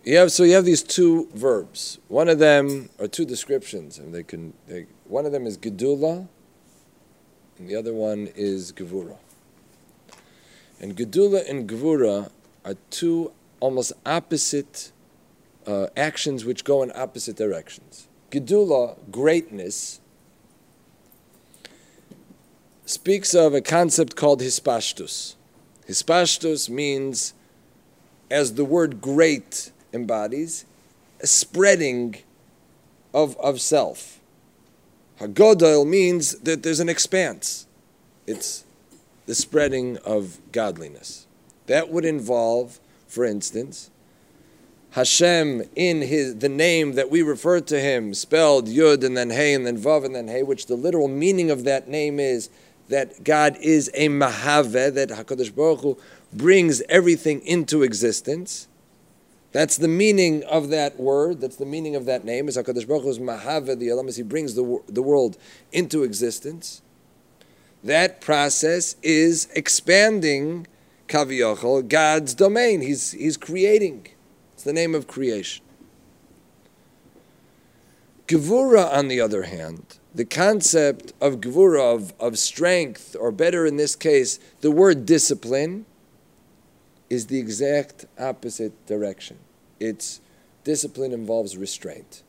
You have these two verbs. One of them are two descriptions, and one of them is gedula, and the other one is gevura. And gedula and gevura are two almost opposite actions which go in opposite directions. Gedula, greatness, speaks of a concept called hispashtus. Hispashtus means, as the word great embodies, a spreading of self. Hagodol means that there's an expanse. It's the spreading of godliness. That would involve, for instance, Hashem in the name that we refer to him, spelled Yud and then Hey and then Vav and then Hey, which the literal meaning of that name is that God is a Mahaveh, that HaKadosh Baruch Hu brings everything into existence. That's the meaning of that word, that's the meaning of that name, is HaKadosh Baruch Hu's Mahaveh, the Elam, as he brings the world into existence. That process is expanding, Kaviyachol, God's domain. He's creating. It's the name of creation. Gevura, on the other hand, the concept of gevura, of strength, or better in this case, the word discipline, is the exact opposite direction. Discipline involves restraint.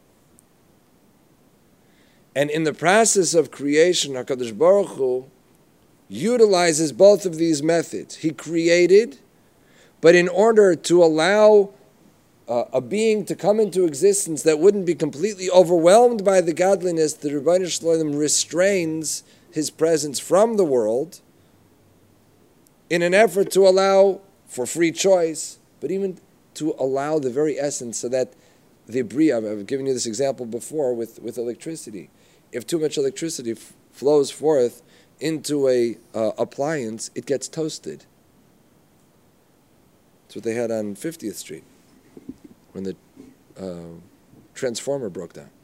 And in the process of creation, HaKadosh Baruch Hu utilizes both of these methods. He created, but in order to allow a being to come into existence that wouldn't be completely overwhelmed by the godliness, the Rebbeinu Shalom restrains his presence from the world in an effort to allow for free choice, but even to allow the very essence, so that the bria, I've given you this example before with electricity. If too much electricity flows forth into a appliance, it gets toasted. That's what they had on 50th Street when the transformer broke down.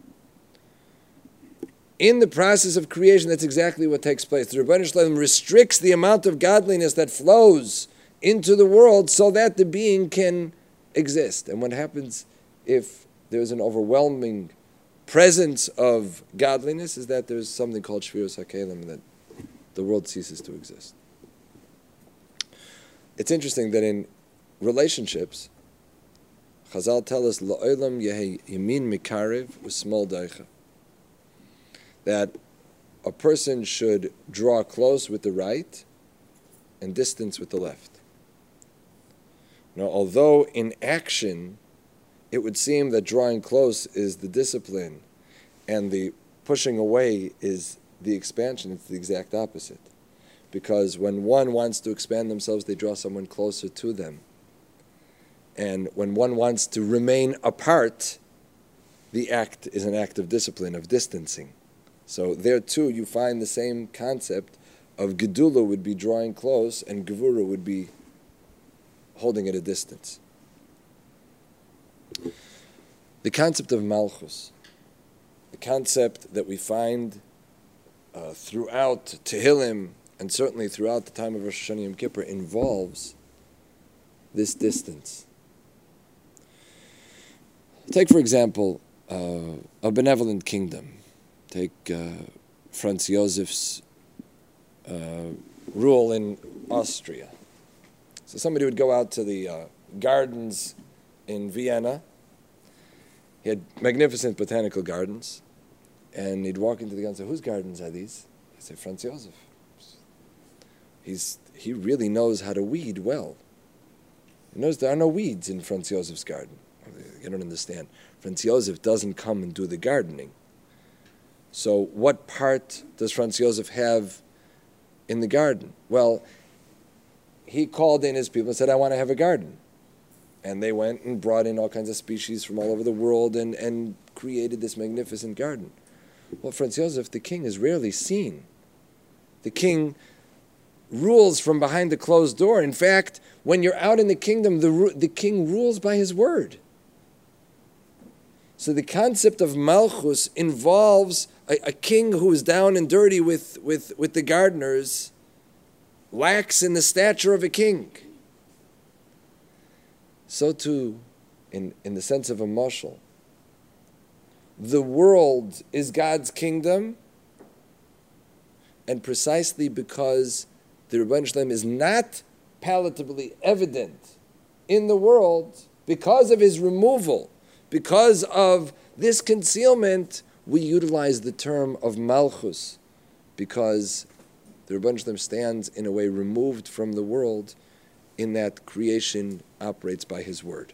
In the process of creation, that's exactly what takes place. The Rebbeinu Shalom restricts the amount of godliness that flows into the world so that the being can exist. And what happens if there's an overwhelming presence of godliness is that there's something called Shvirus HaKelim, that the world ceases to exist. It's interesting that in relationships, Chazal tell us, La'olam yehi yamin mikarev u'smol daicha, that a person should draw close with the right and distance with the left. Now, although in action it would seem that drawing close is the discipline and the pushing away is the expansion, it's the exact opposite. Because when one wants to expand themselves, they draw someone closer to them. And when one wants to remain apart, the act is an act of discipline, of distancing. So there too you find the same concept of gedula would be drawing close and gevura would be holding at a distance. The concept of malchus, the concept that we find throughout Tehillim and certainly throughout the time of Rosh Hashanah Yom Kippur, involves this distance. Take, for example, a benevolent kingdom. Take Franz Josef's rule in Austria. So somebody would go out to the gardens in Vienna. He had magnificent botanical gardens. And he'd walk into the garden and say, whose gardens are these? I'd say, Franz Josef. He really knows how to weed well. He knows there are no weeds in Franz Josef's garden. You don't understand. Franz Josef doesn't come and do the gardening. So what part does Franz Josef have in the garden? Well, he called in his people and said, I want to have a garden. And they went and brought in all kinds of species from all over the world and created this magnificent garden. Well, Franz Josef, the king, is rarely seen. The king rules from behind the closed door. In fact, when you're out in the kingdom, the king rules by his word. So the concept of malchus involves a king who is down and dirty with the gardeners, lacks in the stature of a king. So too, in the sense of a mashal. The world is God's kingdom, and precisely because the Rebbeinu Shalom is not palatably evident in the world, because of his removal, because of this concealment, we utilize the term of Malchus, because the Rebbeinu Shalom stands in a way removed from the world, in that creation operates by his word.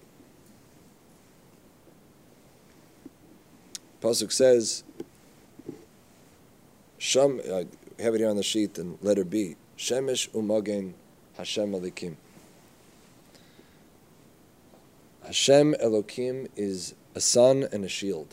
Pasuk says, Sham, I have it here on the sheet in letter B, Shemesh umagen Hashem Elokim. Hashem Elokim is a sun and a shield.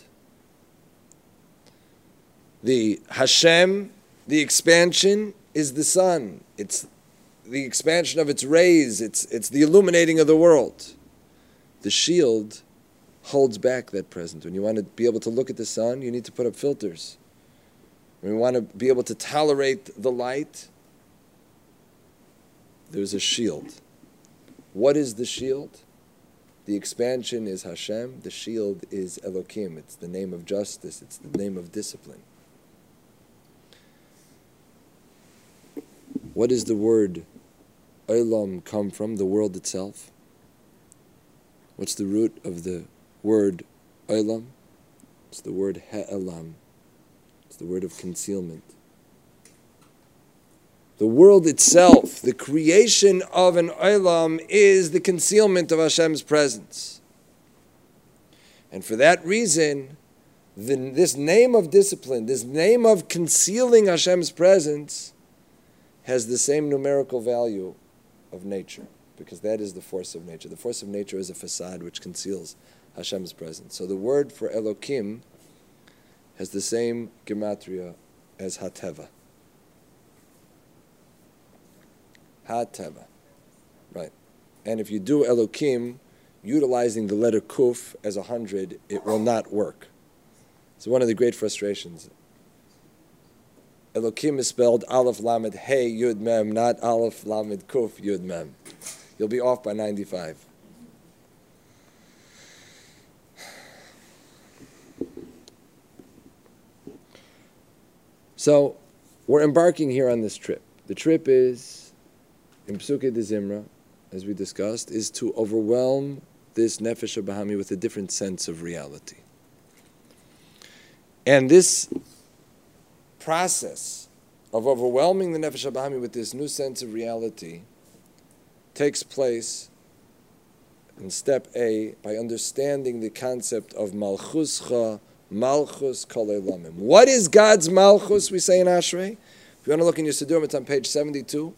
The Hashem, the expansion, is the sun. It's the expansion of its rays. It's the illuminating of the world. The shield holds back that presence. When you want to be able to look at the sun, you need to put up filters. When you want to be able to tolerate the light, there's a shield. What is the shield? The expansion is Hashem. The shield is Elokim. It's the name of justice. It's the name of discipline. What does the word Olam come from? The world itself. What's the root of the word Olam? It's the word Ha'elam. It's the word of concealment. The world itself, the creation of an Olam, is the concealment of Hashem's presence. And for that reason, this name of discipline, this name of concealing Hashem's presence, has the same numerical value of nature, because that is the force of nature. The force of nature is a facade which conceals Hashem's presence. So the word for Elokim has the same gematria as Hateva. Hateva. Right. And if you do Elokim utilizing the letter Kuf as 100, it will not work. It's one of the great frustrations. Elokim is spelled Aleph Lamed Hey Yud Mem, not Aleph Lamed Kuf Yud Mem. You'll be off by 95. So, we're embarking here on this trip. The trip is, in Psukei de Zimra, as we discussed, is to overwhelm this Nefesh HaBahami with a different sense of reality. And this process of overwhelming the Nefesh HaBahami with this new sense of reality takes place in step A by understanding the concept of Malchuscha, Malchus Kol Eilamim. What is God's Malchus, we say in Ashrei? If you want to look in your Siddurim, it's on page 72.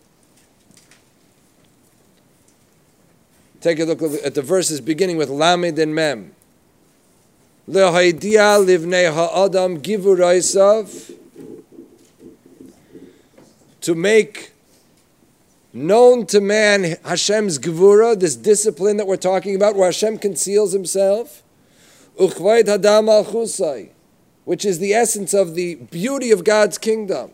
Take a look at the verses beginning with Lamed and Mem. Lehoidia livnei ha'adam givuraisav, to make known to man Hashem's gevura, this discipline that we're talking about, where Hashem conceals himself, uchvayt hadam malchusai, which is the essence of the beauty of God's kingdom.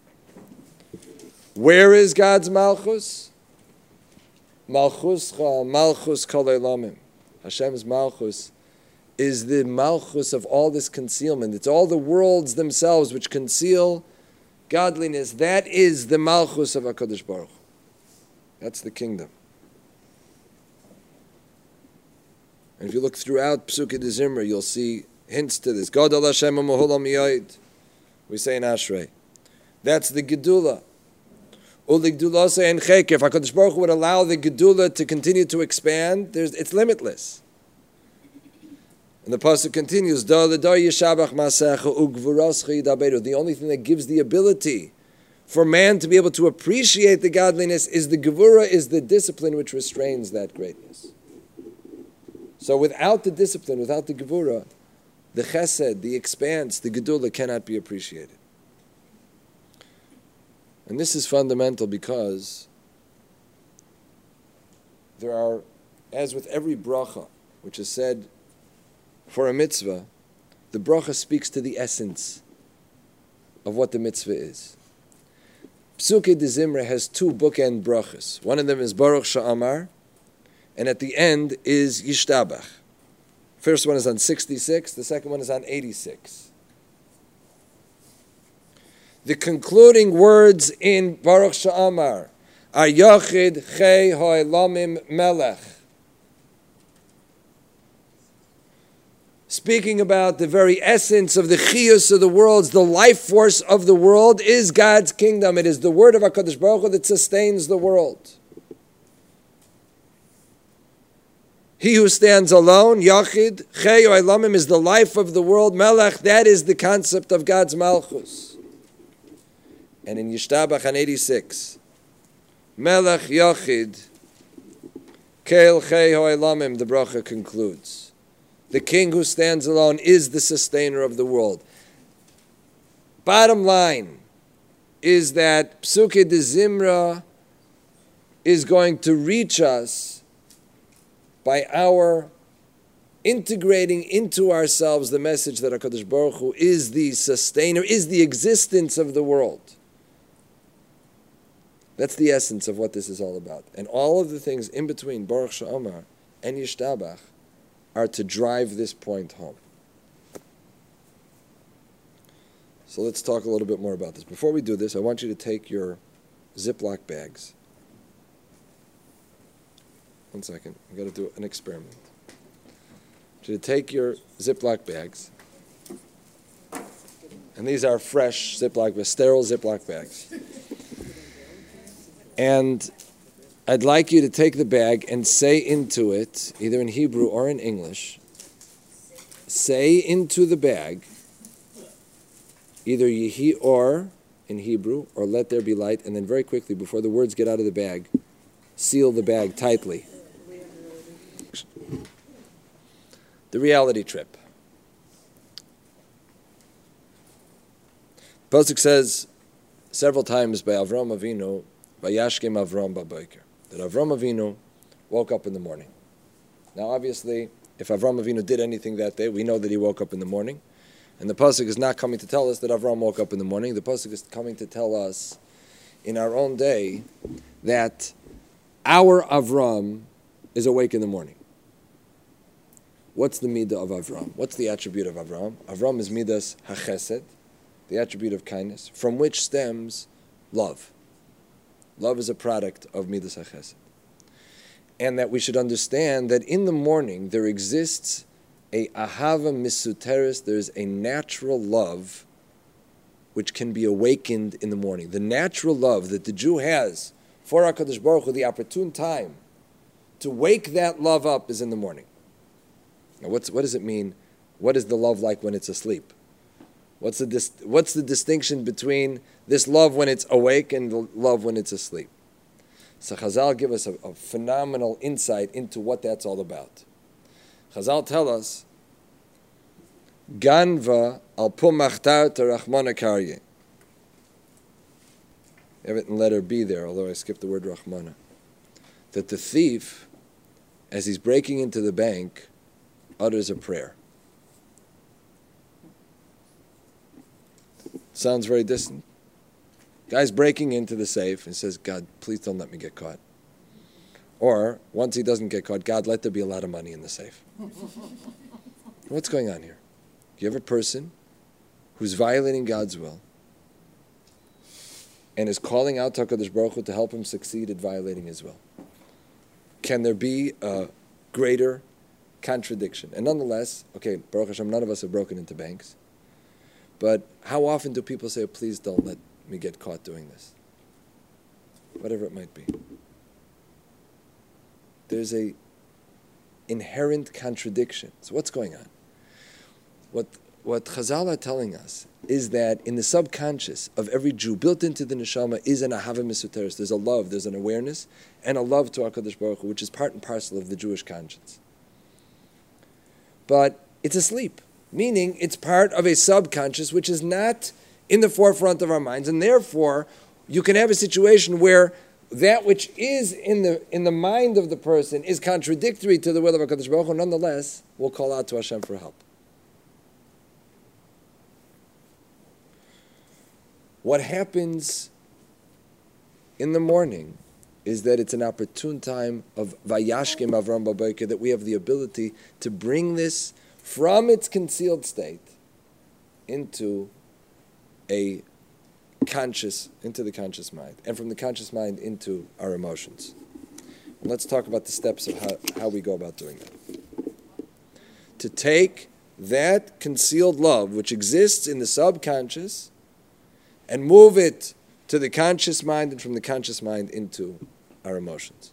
Where is God's malchus? Malchuscha, malchus kol eilamim. Hashem's malchus is the malchus of all this concealment. It's all the worlds themselves which conceal godliness. That is the malchus of HaKadosh Baruch Hu. That's the kingdom. And if you look throughout Psukei de Zimra, you'll see hints to this. Gadol Hashem u'mehulam yayid. We say in Ashrei. That's the Gedula. Uli Gedula say in Chek. If HaKadosh Baruch Hu would allow the Gedula to continue to expand, it's limitless. And the pasuk continues, the only thing that gives the ability for man to be able to appreciate the godliness is the gevura, is the discipline which restrains that greatness. So without the discipline, without the gevura, the chesed, the expanse, the gedula cannot be appreciated. And this is fundamental because there are, as with every bracha, which is said for a mitzvah, the bracha speaks to the essence of what the mitzvah is. Psukei de Zimra has two bookend brachas. One of them is Baruch Sha'amar, and at the end is Yishtabach. First one is on 66, the second one is on 86. The concluding words in Baruch Sha'amar are Yochid Chei Ho'elamim Melech. Speaking about the very essence of the chiyus of the worlds, the life force of the world is God's kingdom. It is the word of HaKadosh Baruch Hu that sustains the world. He who stands alone, Yachid, Chei Olamim, is the life of the world. Melech, that is the concept of God's Malchus. And in Yishtabach on 86, Melech Yachid, Keil Chei Olamim, the bracha concludes. The king who stands alone is the sustainer of the world. Bottom line is that Psuke de Zimra is going to reach us by our integrating into ourselves the message that HaKadosh Baruch Hu is the sustainer, is the existence of the world. That's the essence of what this is all about. And all of the things in between Baruch Sha'amar and Yishtabach are to drive this point home. So let's talk a little bit more about this. Before we do this, I want you to take your Ziploc bags. One second, I've got to do an experiment. I want you to take your Ziploc bags, and these are fresh Ziploc bags, sterile Ziploc bags. And I'd like you to take the bag and say into it, either in Hebrew or in English, say into the bag, either Yehi or in Hebrew, or let there be light, and then very quickly, before the words get out of the bag, seal the bag tightly. The reality trip. Pasuk says several times by Avram Avinu, Vayashkem Avram Baboker, that Avram Avinu woke up in the morning. Now obviously, if Avram Avinu did anything that day, we know that he woke up in the morning. And the Pasuk is not coming to tell us that Avram woke up in the morning. The Pasuk is coming to tell us in our own day that our Avram is awake in the morning. What's the midah of Avram? What's the attribute of Avram? Avram is midas hachesed, the attribute of kindness, from which stems love. Love is a product of midas hachesed. And that we should understand that in the morning there exists a ahava misuteris, there's a natural love which can be awakened in the morning. The natural love that the Jew has for HaKadosh Baruch Hu, the opportune time to wake that love up is in the morning. Now, what does it mean? What is the love like when it's asleep? What's the distinction between this love when it's awake and the love when it's asleep? So Chazal give us a phenomenal insight into what that's all about. Chazal tell us, Ganva al pumachtar terachmana karye. You have it in letter B there, although I skipped the word Rachmana. That the thief, as he's breaking into the bank, utters a prayer. Sounds very distant. Guy's breaking into the safe and says, God, please don't let me get caught. Or, once he doesn't get caught, God, let there be a lot of money in the safe. What's going on here? You have a person who's violating God's will and is calling out to HaKadosh Baruch Hu to help him succeed at violating his will. Can there be a greater contradiction? And nonetheless, okay, Baruch Hashem, none of us have broken into banks. But how often do people say, please don't let me get caught doing this? Whatever it might be. There's a inherent contradiction. So what's going on? What Chazal are telling us is that in the subconscious of every Jew, built into the neshama, is an ahava misuteris. There's a love, there's an awareness, and a love to HaKadosh Baruch Hu, which is part and parcel of the Jewish conscience. But it's asleep, meaning it's part of a subconscious which is not in the forefront of our minds, and therefore you can have a situation where that which is in the mind of the person is contradictory to the will of HaKadosh Baruch Hu, nonetheless will call out to Hashem for help. What happens in the morning is that it's an opportune time of Vayashkim Avram Baboker, that we have the ability to bring this from its concealed state into the conscious mind, and from the conscious mind into our emotions. And let's talk about the steps of how we go about doing that. To take that concealed love, which exists in the subconscious, and move it to the conscious mind, and from the conscious mind into our emotions.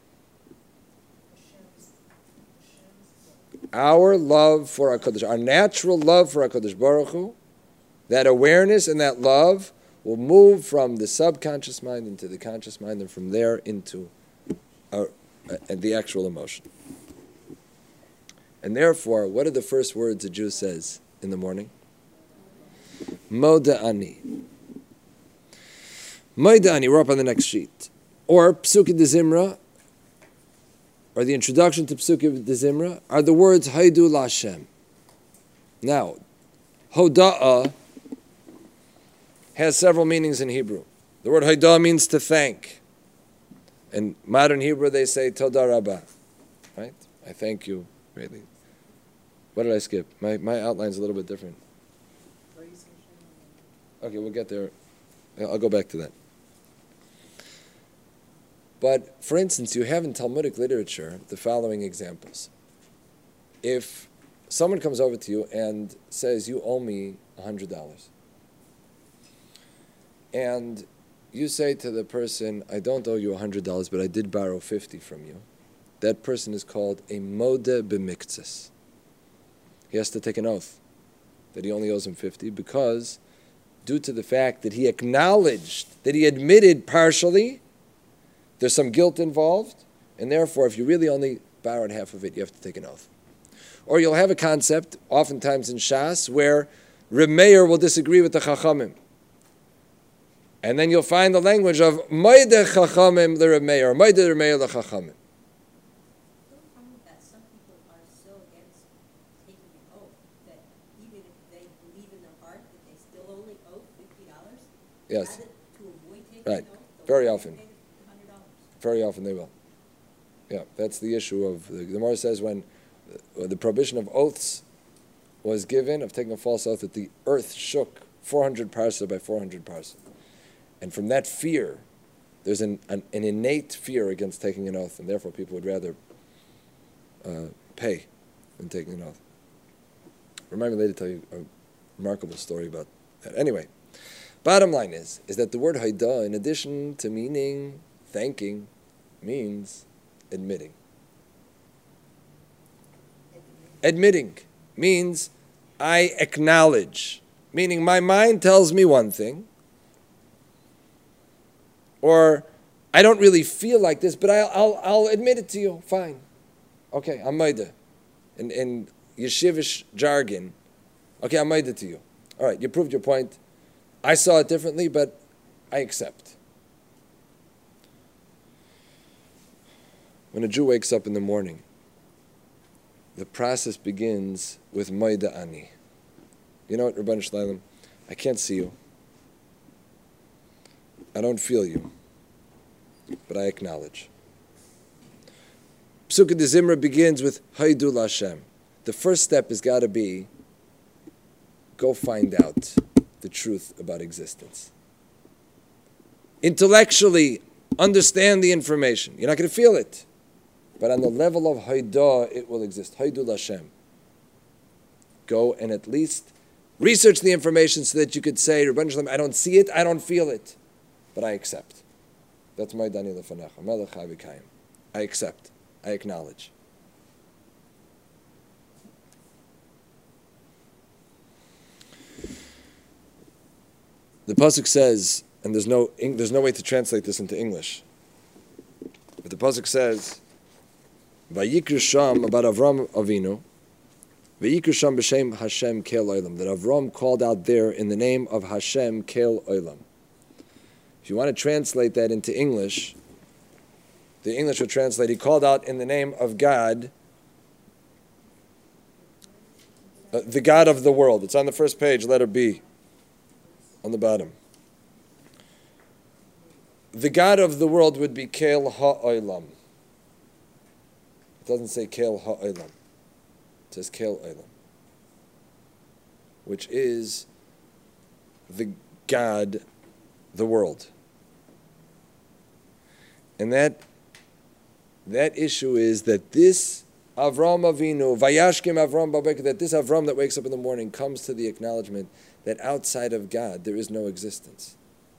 Our love for HaKadosh, our natural love for HaKadosh Baruch Hu, that awareness and that love will move from the subconscious mind into the conscious mind, and from there into the actual emotion. And therefore, what are the first words a Jew says in the morning? Moda ani. Moda ani, we're up on the next sheet. Or Psukei de Zimra, or the introduction to Psukei de Zimra, are the words Haidu LaHashem. Now, Hoda'ah has several meanings in Hebrew. The word Hodah means to thank. In modern Hebrew, they say Toda Rabbah. Right? I thank you, really. What did I skip? My outline's a little bit different. Okay, we'll get there. I'll go back to that. But, for instance, you have in Talmudic literature the following examples. If someone comes over to you and says, you owe me $100, and you say to the person, I don't owe you $100, but I did borrow $50 from you, that person is called a modeh b'miktzas. He has to take an oath that he only owes him $50, because due to the fact that he acknowledged, that he admitted partially, there's some guilt involved, and therefore if you really only borrowed half of it, you have to take an oath. Or you'll have a concept, oftentimes in Shas, where Reb Meir will disagree with the Chachamim. And then you'll find the language of Moedeh Chachamim l'Reb Meir, or Moedeh Reb Meir l'Chachamim. That some people are so against taking an oath that even if they believe in their heart that they still only owe $50, Yes. rather to avoid taking Right. an oath, Very often. pay $100. Very often they will. Yeah, that's the issue of, the Gemara says when the prohibition of oaths was given, of taking a false oath, that the earth shook 400 parsa by 400 parsa. And from that fear, there's an innate fear against taking an oath, and therefore people would rather pay than taking an oth. Remind me later to tell you a remarkable story about that. Anyway, bottom line is that the word Haidah, in addition to meaning thanking, means admitting. Admitting means I acknowledge, meaning my mind tells me one thing, or I don't really feel like this, but I'll admit it to you. Fine. Okay, I'm Maida. In yeshivish jargon, okay, I'm Maida to you. All right, you proved your point. I saw it differently, but I accept. When a Jew wakes up in the morning, the process begins with Maida Ani. You know what, Rabban Shlalem? I can't see you. I don't feel you, but I acknowledge. Psukei de Zimra begins with Haidu LaHashem. The first step has got to be, go find out the truth about existence. Intellectually, understand the information. You're not going to feel it, but on the level of Haidah, it will exist. Haidu LaHashem. Go and at least research the information so that you could say, Rabban Shalom, I don't see it, I don't feel it, but I accept. That's my Dani Lefanecha, Melech HaVikayim. I accept. I acknowledge. The pasuk says, and there's no way to translate this into English, but the pasuk says, Vayikru Sham, about Avram Avinu, Vayikru Sham b'shem Hashem Kel Olam, that Avram called out there in the name of Hashem Kel Olam. If you want to translate that into English, the English would translate, he called out in the name of God, the God of the world. It's on the first page, letter B, on the bottom. the God of the world would be Kel Ha'olam. It doesn't say Kel Ha'olam. It says Kel Olam, which is the God, the world. And that issue is that this Avram Avinu, Vayashkem Avram Babek, that this Avram that wakes up in the morning comes to the acknowledgement that outside of God there is no existence.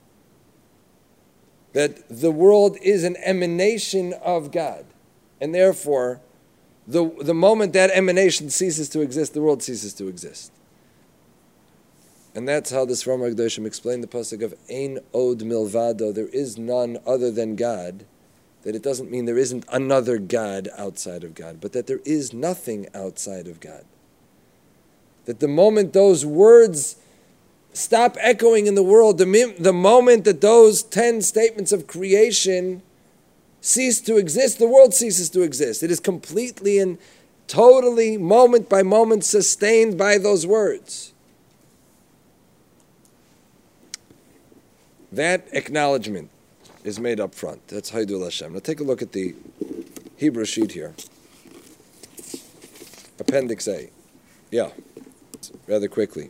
That the world is an emanation of God. And therefore, the moment that emanation ceases to exist, the world ceases to exist. And that's how the Sfarim HaKadoshim explained the pasuk of Ein Od Milvado, there is none other than God. That it doesn't mean there isn't another God outside of God, but that there is nothing outside of God. That the moment those words stop echoing in the world, the moment that those 10 statements of creation cease to exist, the world ceases to exist. It is completely and totally, moment by moment, sustained by those words. That acknowledgement is made up front. That's Haidul Hashem. Now take a look at the Hebrew sheet here. Appendix A. Yeah, rather quickly.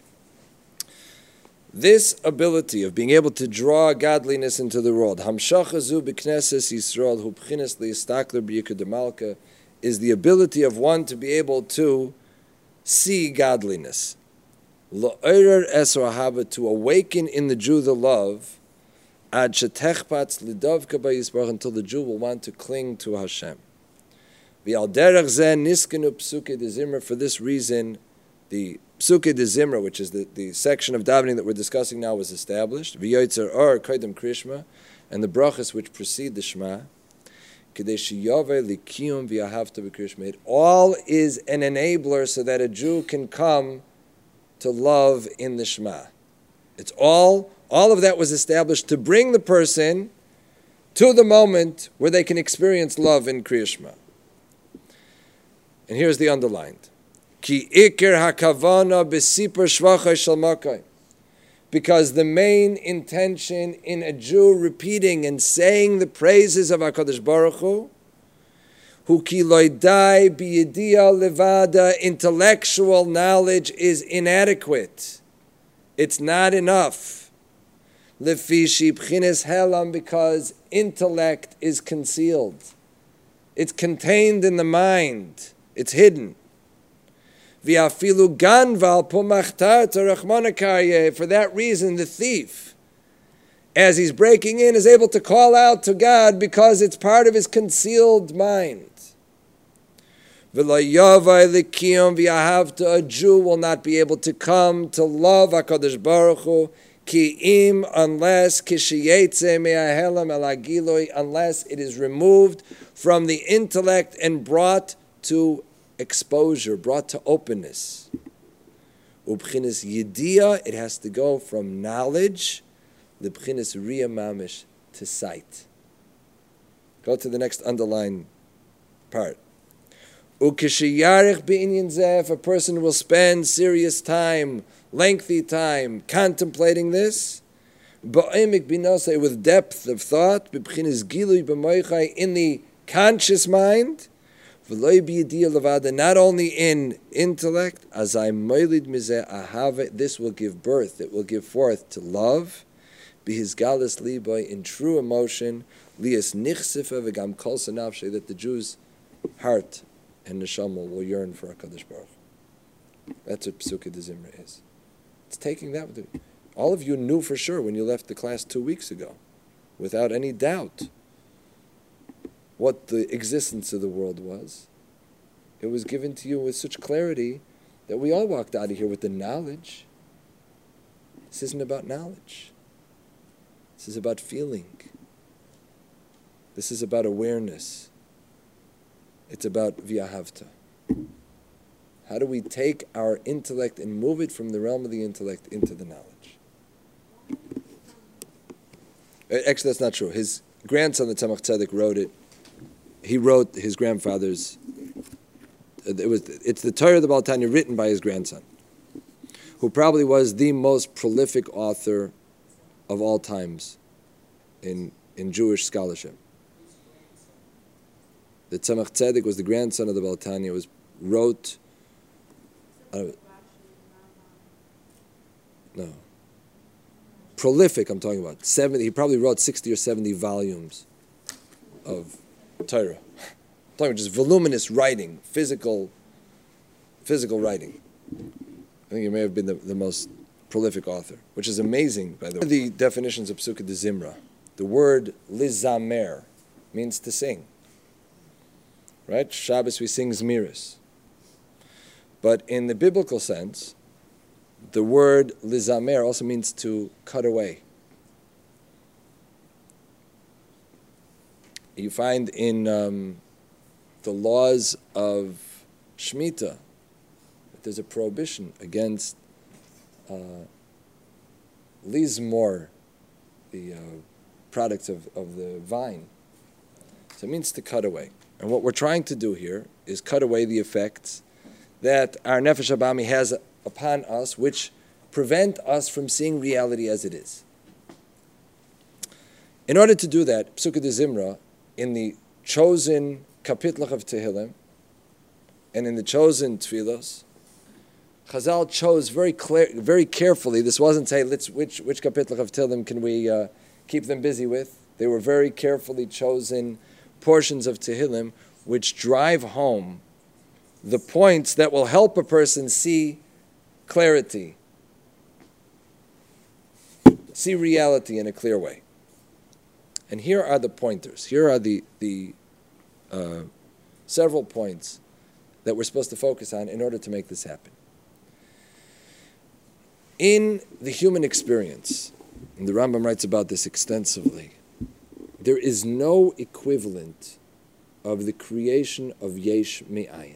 This ability of being able to draw godliness into the world, Hamshachazu b'knesses Yisrael hu b'chines li'istakler b'yikud demalka, is the ability of one to be able to see godliness. L'oirer es rahaba, to awaken in the Jew the love, ad shetechpatz lidavka b'yisbarach, until the Jew will want to cling to Hashem. V'al derech zeh niskenu psuke de zimra, for this reason, the Psuke de Zimra, which is the section of davening that we're discussing now, was established. V'yoytzer or kaidem krishma, and the brachas which precede the Shema. Kedei sheyave likiyum v'yahavta b'krishma. It all is an enabler so that a Jew can come to love in the Shema. It's all of that was established to bring the person to the moment where they can experience love in Kriya Shema. And here's the underlined. Ki ikir hakavana b'sipur shvachai shel makai. Because the main intention in a Jew repeating and saying the praises of HaKadosh Baruch Hu ki loidai b'yediya levada, intellectual knowledge is inadequate. It's not enough. Lefi shibchines helam, because intellect is concealed. It's contained in the mind. It's hidden. V'afilu ganval pomachtar tarachmanakarye. For that reason, the thief, as he's breaking in, is able to call out to God because it's part of his concealed mind. V'layavai likiyom v'yahavta, a Jew will not be able to come to love HaKadosh Baruch Hu, ki'im, unless kishiyetze me'ahelam elagiloi, unless it is removed from the intellect and brought to exposure, brought to openness. Ubchinis yediyah, it has to go from knowledge, libchinis riya mamish, to sight. Go to the next underlined part. Ukishiyarich be'inyan zeh, if a person will spend serious time, lengthy time, contemplating this, ba'imik binasei, with depth of thought, b'bchinis gilui b'moichai, in the conscious mind, not only in intellect, as I moilid mizeh ahave, this will give birth, it will give forth to love, be his galus liboy, in true emotion, lias nichsefa v'gam kol sanavshe, that the Jew's heart and neshama will yearn for HaKadosh Baruch. That's what Psuke de Zimra is. It's taking that. All of you knew for sure when you left the class 2 weeks ago, without any doubt, what the existence of the world was. It was given to you with such clarity that we all walked out of here with the knowledge. This isn't about knowledge. This is about feeling. This is about awareness. It's about v'yahavta. How do we take our intellect and move it from the realm of the intellect into the knowledge? Actually, that's not true. His grandson, the Tzemach Tzedek, wrote it. He wrote his grandfather's. It's the Torah of the Baal Tanya written by his grandson, who probably was the most prolific author of all times in Jewish scholarship. The Tzemach Tzedek was the grandson of the Baal Tanya, wrote... no. Prolific, I'm talking about. He probably wrote 60 or 70 volumes of Torah. I'm talking about just voluminous writing, physical writing. I think he may have been the most prolific author, which is amazing, by the way. The definitions of Psukkah de Zimra. The word lizamer means to sing. Right? Shabbos we sing Zmiris. But in the biblical sense, the word lizamer also means to cut away. You find in the laws of Shemitah that there's a prohibition against lizmor, the products of the vine. So it means to cut away. And what we're trying to do here is cut away the effects that our Nefesh Abami has upon us, which prevent us from seeing reality as it is. In order to do that, Psukkah de Zimra, in the chosen kapitlach of Tehillim, and in the chosen tefillos, Chazal chose very carefully. This wasn't say, which kapitlach of Tehillim can we keep them busy with. They were very carefully chosen portions of Tehillim which drive home the points that will help a person see clarity, see reality in a clear way. And here are the pointers. Here are the several points that we're supposed to focus on in order to make this happen. In the human experience, and the Rambam writes about this extensively, there is no equivalent of the creation of Yesh Me'ayin.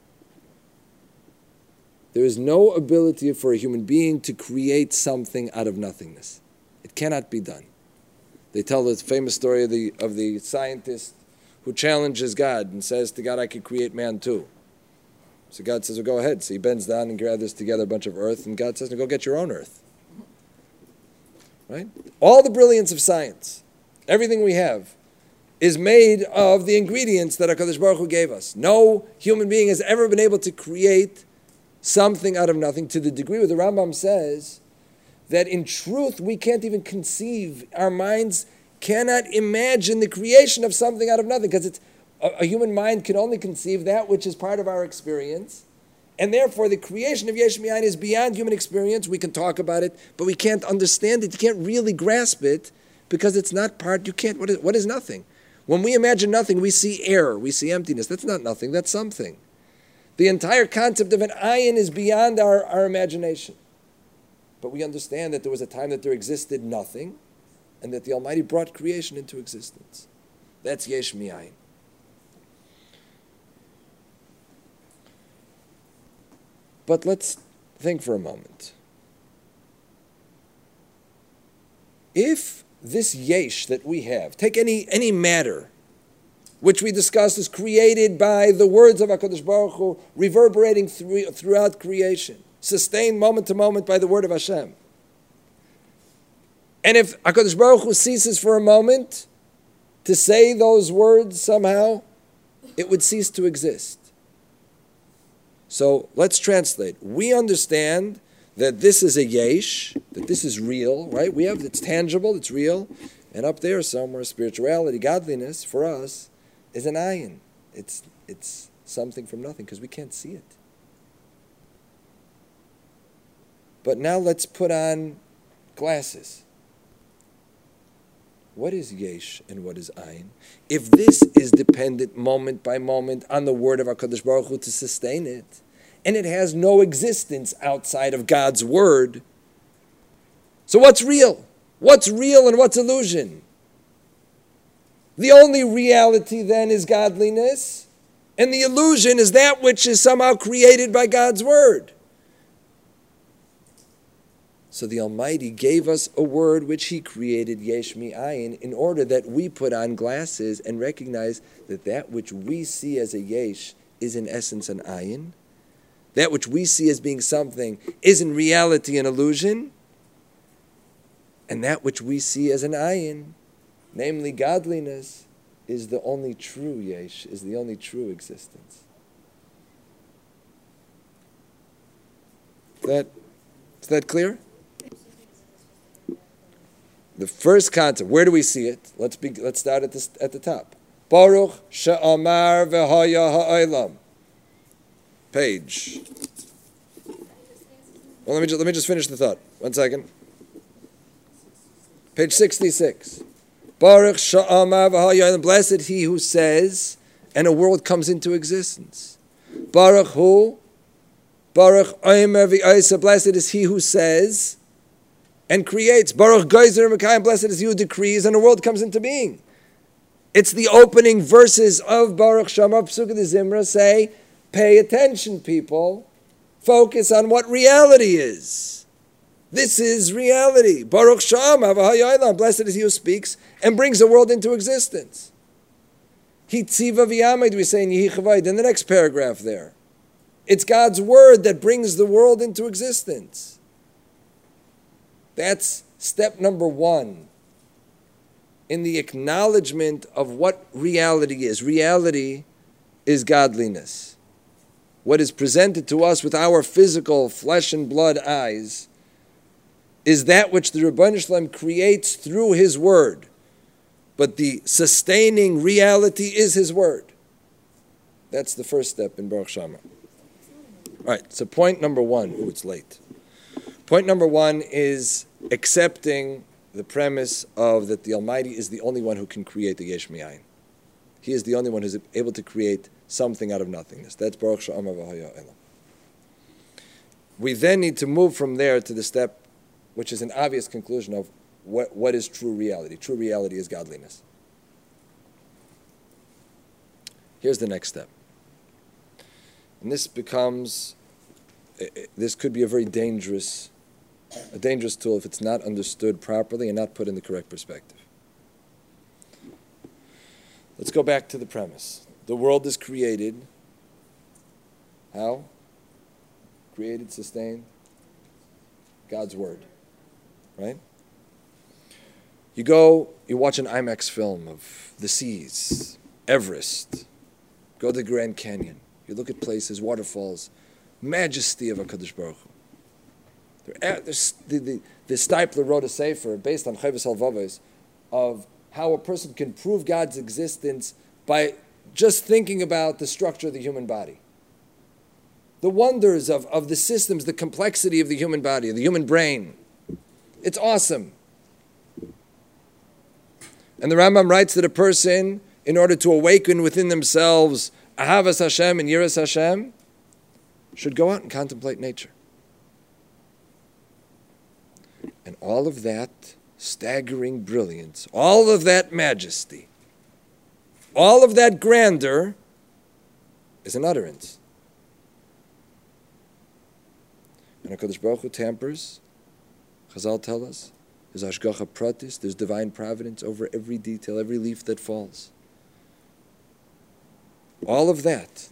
There is no ability for a human being to create something out of nothingness. It cannot be done. They tell the famous story of the scientist who challenges God and says to God, I could create man too. So God says, well, go ahead. So he bends down and gathers together a bunch of earth, and God says, no, go get your own earth. Right? All the brilliance of science, everything we have, is made of the ingredients that HaKadosh Baruch Hu gave us. No human being has ever been able to create something out of nothing, to the degree where the Rambam says that in truth we can't even conceive, our minds cannot imagine the creation of something out of nothing, because it's a human mind can only conceive that which is part of our experience, and therefore the creation of Yesh Me'ayin is beyond human experience. We can talk about it, but we can't understand it. You can't really grasp it because it's not part. You can't. What is nothing? When we imagine nothing, we see air, we see emptiness. That's not nothing. That's something. The entire concept of an ayin is beyond our imagination. But we understand that there was a time that there existed nothing, and that the Almighty brought creation into existence. That's Yesh Me'ayin. But let's think for a moment. If this yesh that we have, take any matter, which we discussed is created by the words of HaKadosh Baruch Hu, reverberating throughout creation, sustained moment to moment by the word of Hashem. And if HaKadosh Baruch Hu ceases for a moment to say those words somehow, it would cease to exist. So let's translate. We understand that this is a yesh, that this is real, right? It's tangible, it's real. And up there somewhere, spirituality, godliness, for us, is an ayin. It's something from nothing, because we can't see it. But now let's put on glasses. What is yesh and what is ayin? If this is dependent moment by moment on the word of HaKadosh Baruch Hu to sustain it, and it has no existence outside of God's word, so what's real? What's real and what's illusion? The only reality then is godliness, and the illusion is that which is somehow created by God's word. So the Almighty gave us a word which He created, Yesh Me'ayin, in order that we put on glasses and recognize that which we see as a Yesh is in essence an ayin. That which we see as being something is in reality an illusion. And that which we see as an ayin namely godliness, is the only true yesh, is the only true existence. Is that clear? The first concept, where do we see it? Let's start at the top. Baruch she'amar v'haya ha'olam. Page. Well, let me just finish the thought. 1 second. Page 66. Baruch she'amar v'haya ha'olam. Blessed he who says, and a world comes into existence. Baruch hu. Baruch omer v'yisa. Blessed is he who says and creates. Baruch Geizer Mekayim, blessed is he who decrees, and the world comes into being. It's the opening verses of Baruch Shama Psukkah de Zimra say, pay attention, people. Focus on what reality is. This is reality. Baruch Shama v'hayaylam, blessed is he who speaks and brings the world into existence. Hitziva v'yamed, we say in Yehi Chavayid, in the next paragraph there. It's God's word that brings the world into existence. That's step number 1 in the acknowledgement of what reality is. Reality is godliness. What is presented to us with our physical flesh and blood eyes is that which the Rebbeinu Shalom creates through His word. But the sustaining reality is His word. That's the first step in Baruch Shama. All right, so point number 1. Ooh, it's late. Point number 1 is accepting the premise of that the Almighty is the only one who can create the Yesh Mi'ayin. He is the only one who's able to create something out of nothingness. That's Baruch She'amar v'haya elam. We then need to move from there to the step, which is an obvious conclusion of what is true reality. True reality is godliness. Here's the next step. And this could be a very dangerous tool if it's not understood properly and not put in the correct perspective. Let's go back to the premise. The world is created. How? Created, sustained. God's word. Right? You watch an IMAX film of the seas, Everest. Go to the Grand Canyon. You look at places, waterfalls, majesty of HaKadosh Baruch Hu. The Stipler wrote a sefer based on Chovos HaLevavos of how a person can prove God's existence by just thinking about the structure of the human body. The wonders of the systems, the complexity of the human body, of the human brain. It's awesome. And the Rambam writes that a person, in order to awaken within themselves Ahavas Hashem and Yiras Hashem, should go out and contemplate nature. And all of that staggering brilliance, all of that majesty, all of that grandeur is an utterance. And HaKadosh Baruch Hu tampers, Chazal tell us, there's Hashgacha Pratis, there's divine providence over every detail, every leaf that falls. All of that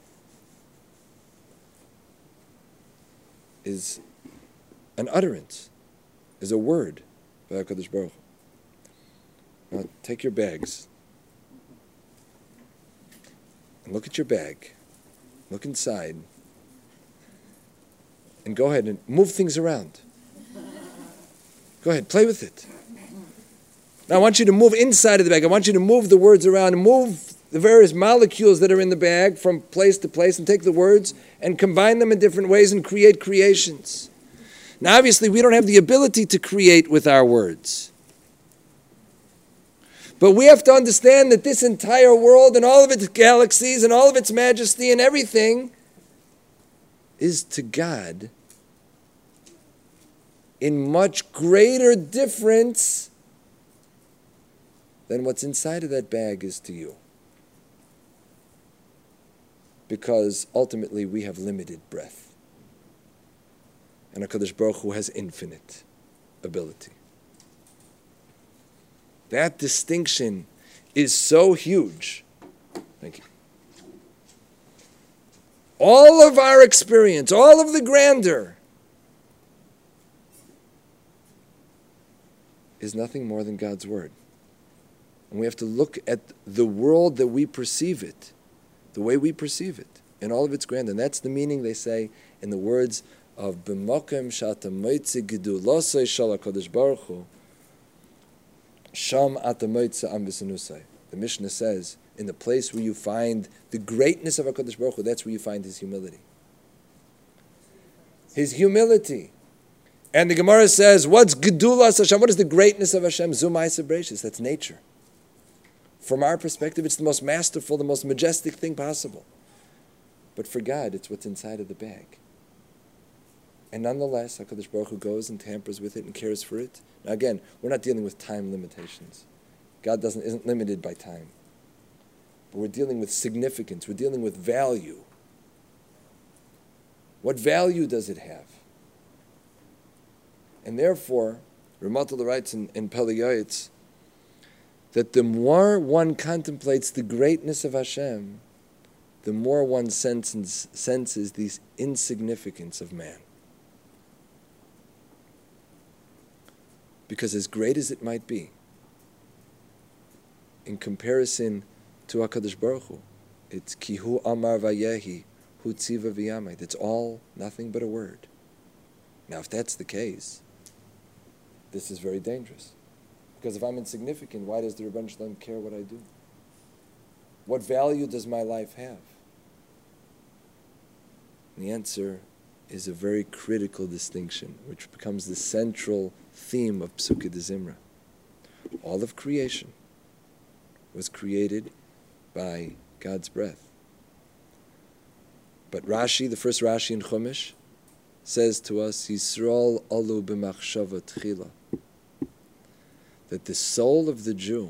is an utterance, is a word by HaKadosh Baruch Hu. Now take your bags and look at your bag, look inside, and go ahead and move things around. Go ahead, play with it. Now I want you to move inside of the bag. I want you to move the words around and move the various molecules that are in the bag from place to place and take the words and combine them in different ways and create creations. Now obviously we don't have the ability to create with our words. But we have to understand that this entire world and all of its galaxies and all of its majesty and everything is to God in much greater difference than what's inside of that bag is to you. Because ultimately we have limited breath. And HaKadosh Baruch Hu has infinite ability. That distinction is so huge. Thank you. All of our experience, all of the grandeur, is nothing more than God's word. And we have to look at the world that we perceive it, the way we perceive it, in all of its grandeur. And that's the meaning, they say, in the words of B'mokem shata moitzi gedulosai shal HaKadosh Baruch Hu, Sham ata moitzi am v'sanusai. The Mishnah says, in the place where you find the greatness of HaKadosh Baruch Hu, that's where you find His humility. His humility. And the Gemara says, what's Gedulas Hashem? What is the greatness of Hashem? Zumai Sabratius. That's nature. From our perspective, it's the most masterful, the most majestic thing possible. But for God, it's what's inside of the bag. And nonetheless, HaKadosh Baruch Hu goes and tampers with it and cares for it. Now again, we're not dealing with time limitations. God isn't limited by time. But we're dealing with significance. We're dealing with value. What value does it have? And therefore, Ramatullah writes in Pele Yoetz that the more one contemplates the greatness of Hashem, the more one senses the insignificance of man. Because as great as it might be, in comparison to HaKadosh Baruch Hu, it's Kihu Amar Vayehi, Hu Tziva V'Yamait. It's all nothing but a word. Now, if that's the case, this is very dangerous. Because if I'm insignificant, why does the Rebbeinu Shalom care what I do? What value does my life have? And the answer is a very critical distinction, which becomes the central theme of Psukei de Zimra. All of creation was created by God's breath. But Rashi, the first Rashi in Chumash, says to us, Yisrael alu b'machshava tchila, that the soul of the Jew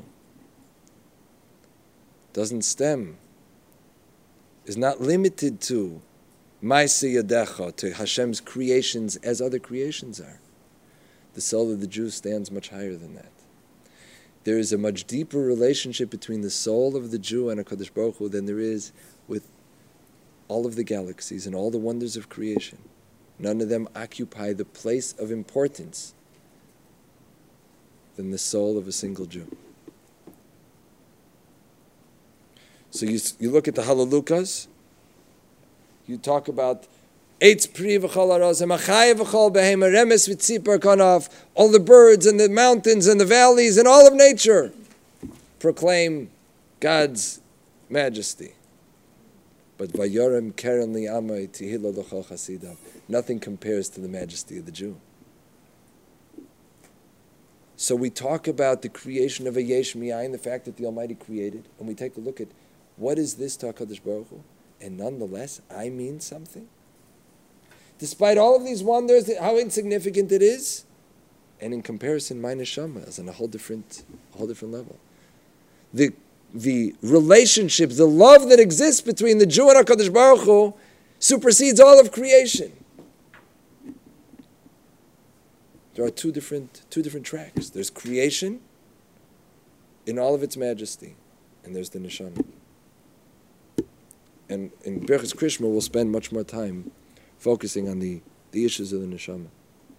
is not limited to Ma'aseh Yadecha, to Hashem's creations as other creations are. The soul of the Jew stands much higher than that. There is a much deeper relationship between the soul of the Jew and HaKadosh Baruch Hu than there is with all of the galaxies and all the wonders of creation. None of them occupy the place of importance than the soul of a single Jew. So you look at the Halalukas, you talk about Eitz Pri V'chol Aros, Hamachai V'chol Behema, Remes V'tzipar Kanaf, all the birds and the mountains and the valleys and all of nature proclaim God's majesty. But Vayorem Keren Li'amai Tihilo L'chol Chasidav, nothing compares to the majesty of the Jew. So we talk about the creation of a Yesh Mi'ayin, the fact that the Almighty created, and we take a look at what is this to HaKadosh Baruch Hu, and nonetheless, I mean something. Despite all of these wonders, how insignificant it is, and in comparison, my neshama is on a whole different level. The relationship, the love that exists between the Jew and HaKadosh Baruch Hu supersedes all of creation. There are two different tracks. There's creation in all of its majesty, and there's the neshama. And in Birchas Krishma, we'll spend much more time focusing on the issues of the neshama.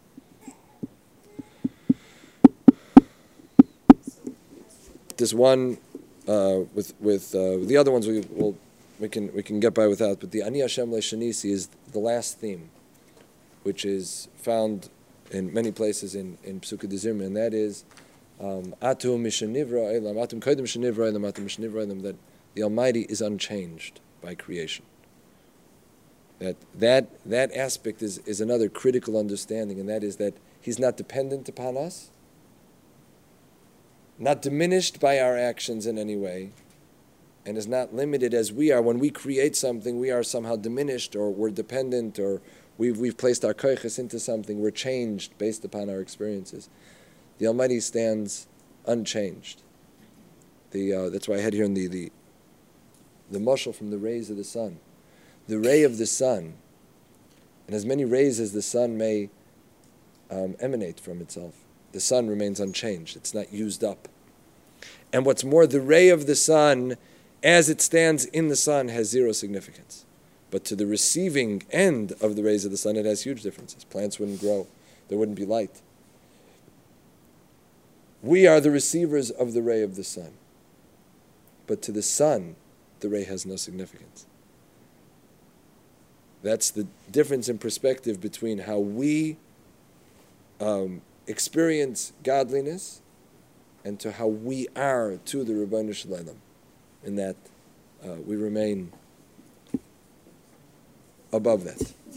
This one, with the other ones, we can get by without. But the Ani Hashem Le'Shanisi is the last theme, which is found in many places in Psukei de Zimra, and that is Atum Mishanivra Elam, Atum Kodim Mishanivra Elam, Atum Mishanivra Elam, that the Almighty is unchanged by creation. That aspect is another critical understanding, and that is that He's not dependent upon us, not diminished by our actions in any way, and is not limited as we are. When we create something, we are somehow diminished, or we're dependent, or we've placed our koiches into something, we're changed based upon our experiences. The Almighty stands unchanged. That's why I had here in the mashal from the rays of the sun. The ray of the sun, and as many rays as the sun may emanate from itself, the sun remains unchanged. It's not used up. And what's more, the ray of the sun, as it stands in the sun, has zero significance. But to the receiving end of the rays of the sun, it has huge differences. Plants wouldn't grow. There wouldn't be light. We are the receivers of the ray of the sun. but to the sun, the ray has no significance. That's the difference in perspective between how we experience godliness and to how we are to the Ribono Shel Olam, in that we remain above that.